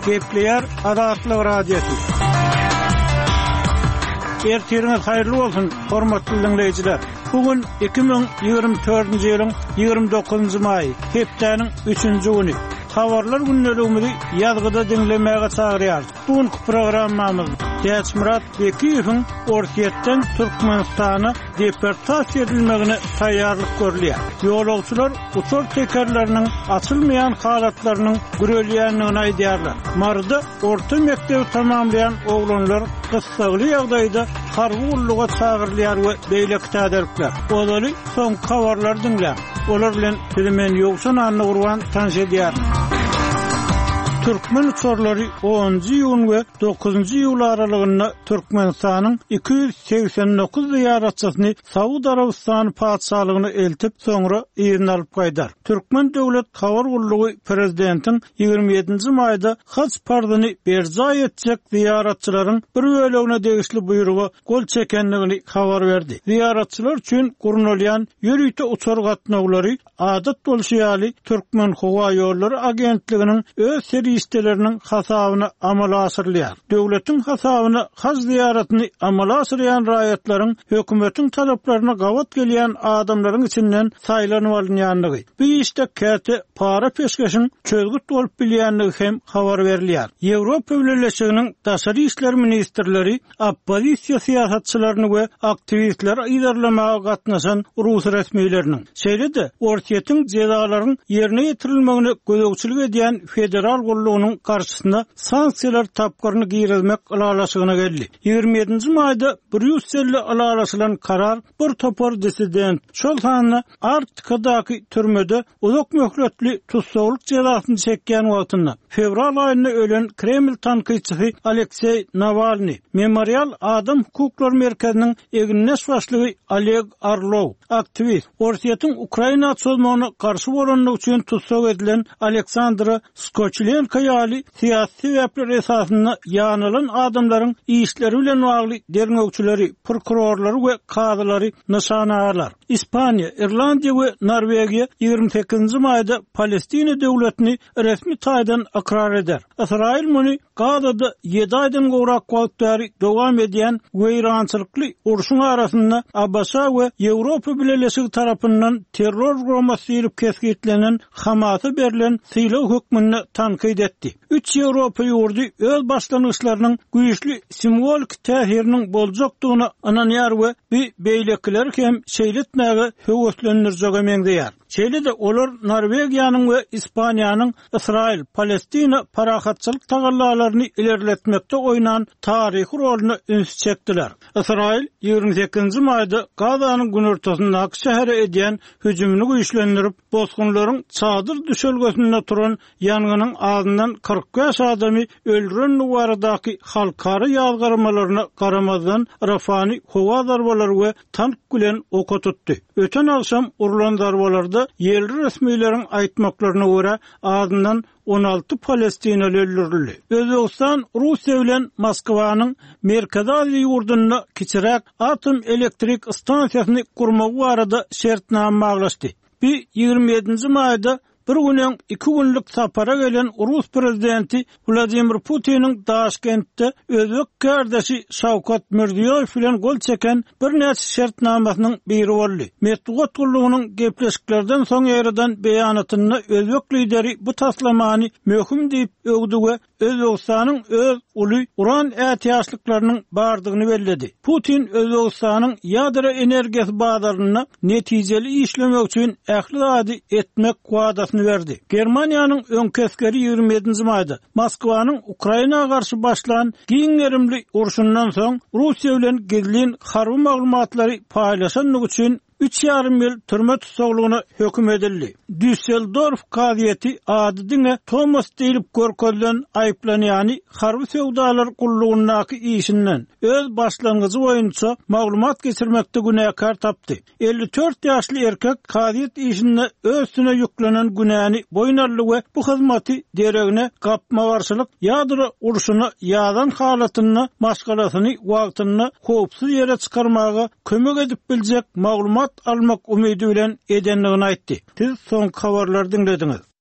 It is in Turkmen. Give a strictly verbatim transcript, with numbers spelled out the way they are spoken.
Gepleyer Adatlyk radiosu. Ertiriniz hayırlı olsun, hormatly dinleyijiler. Bugün iki bin ýygrimi dördünji ýylyň ýygrimi dokuzunjy maý, hepdeniň üçünji güni. Habarlar günneligimizi ýazgyda dinlemäge çagyrýar. Bugünkü programmamyz Däç Murat Bekiýewiň Orkiýetden Türkmenistana deportasiýa edilmegine taýýarlyk görülýär. Ýolagçylar uçur tekerleriniň açylmaýan halatlarynyň gürelýänligini aýdýarlar. Marda orta mektebi tamamlayan oglanlar gysgaly ýagdaýda harby ulluga çagyrylýar we beýle täderikler. Olary soň habarlar dinlär. Olar bilen Filmen ýoksan anny urwan tanış edýär. Türkmen uçurlary onunji ýyl we dokuzunji ýyl aralygynda Türkmenistanyň iki yüz seksen dokuz ýaratçysyny Saudi Arabistany padşahlygyna eltip soňra ýerini alyp gaýdar. Türkmen döwlet habar ullugy prezidentiň ýygrimi ýedinji maýda haç pardyny berja etjek ýaratçylaryň bir bölegine degişli buýrugy gol çekenligini habar berdi. Ýaratçylar üçin gurulýan ýürüýte uçur gatnaglary adat bolşýaly Türkmen Howa ýollary agentliginiň öz istelerinin hasabyna amala asyrlýar. Döwletiň hasabyna haj ziýaratyny amala asyrýan raýatlaryň hökümetiň talaplaryna gawat gelýän adamlaryň içinden saýlanyp alynýanlygy. Bu işde käte para peşkeşiň çözgüt bolup bilýänligi hem habar berilýär. Ýewropa Birleşiginiň daşary işler ministrleri oppozisiýa siýasatçylaryny we aktivistler iýdarlamaga gatnaşan Rus resmiýetleriniň şeýle-de Orkiýetiň jezalaryň ýerine ýetirilmegine gödökçilik edýän federal ullugynyň garşysynda sanksiýalar tapgyryny giýrilmek alalaşygyna geldi. ýygrimi ýedinji maýda bir ýüz elli alalaşylan karar bir topar dissident şol sanyny Arktikadaky türmede uzak möhletli tutsaglyk jezasyny çekýän wagtynda fevral aýynda ölen Kreml tankyçysy Aleksey Navalny, Memorial Adam Hukuklary Merkeziniň egniş başlygy Oleg Orlov, aktivist, Orkiýetiň Ukraina çözmegine garşy bolanlyk üçin tutsag edilen Aleksandr Skoçlenko ýaly siýasy sebäpler esasynda ýanylan adamlaryň işleri bilen bagly derňökçüleri, prokurorlary we kadylary nyşana alýar. İspaniýa, Irlandiýa we Norwegiýa ýygrimi sekizinji maýda Palestina döwletini resmi taýdan akrar eder. Israil muny Gazada ýedi aýdan gowrak wagtary dowam edýän weýrançylykly urşuň arasynda Abbasa we Ýewropa Birleşigi tarapyndan terror guramaty diýilip kesgitlenen Hamas'a berilen syýlaw hökmüni tankyd etdi. Üç Ýewropa ýurdy öz başlangyçlarynyň güýçli simbolik täsiriniň boljakdygyna ananýar we bu beýlekler hem şeýletmäge höweslendirjege meňdeýär. Şeýle-de olar Norwegiýanyň we Ispaniýanyň Israil, Palestina parahatçylyk tagallalaryny ilerletmekde oynan taryhy roluny üns çekdiler. Israil ýygrimi sekizinji maýda Gazanyň günortasyndaky şähere edýän hüjümini güýçlendirip, bosgunlaryň çadyr düşelgesinde turan ýanganyň ağzyndan kırk beş adamy öldüren nuwaradaky halkara ýazgarmalaryna garamazdan Rafani howa darbalary we tank bilen oka tutdy. Öten akşam urulan darbalarda yerli resmiýetlerin aýtmaklaryna görä ağzyndan on alty Palestinaly öldürildi. Özbegistan Russiýa bilen Moskwanyň Merkezi Aziýa ýurdunda kiçirek atom elektrik stansiýasyny kurmagy barada şertname maglaşdy. Bu ýygrimi ýedinji maýda bir günden iki günlük sapara gelen Rus prezidenti Vladimir Putin'in Daşkent'te özbek kardeşi Şawkat Mirziýoýew bilen gol çeken bir näçe şertnamasynyň biri boldy. Metbuat gullugynyň gepleşiklerden soň ýaradan beýanatyny özbek lideri bu taslamany möhüm diýip öwdi we Özbegistanyň öz uly uran ätiýaşlyklarynyň bardygyny belledi. Putin Özbegistanyň ýadro energiýasy bazarlyny netijeli işlemek üçin ähli ady etmek wadasyny berdi. Germaniýanyň öňkeskeri ýygrimi ýedinji maýda Moskwanyň Ukrainaga garşy başlanan giňerimli urşundan soň Russiýa bilen gizlin harby maglumatlary paýlaşanlyk üçin üç ýarym ýyl türme tutsaglygyna höküm edildi. Düsseldorf kaziýeti adydyňa Thomas diýilip görkezlen aýplanýany harby sowdalar gullugynyňky işinden öz başlangyjy boýunça maglumat geçirmekde günäkar tapdy. elli dört ýaşly erkek kaziýet işinde özüne ýüklenen günäni boýnarly we bu hyzmaty deregine gapma garşylyk ýadro urşuny ýadan halatyny maşgalasyny wagtyny howpsuz ýere çykarmaga kömek edip biljek maglumat almak umydy bilen edenligini aýtdy. Siz soň habarlar dinlediňiz.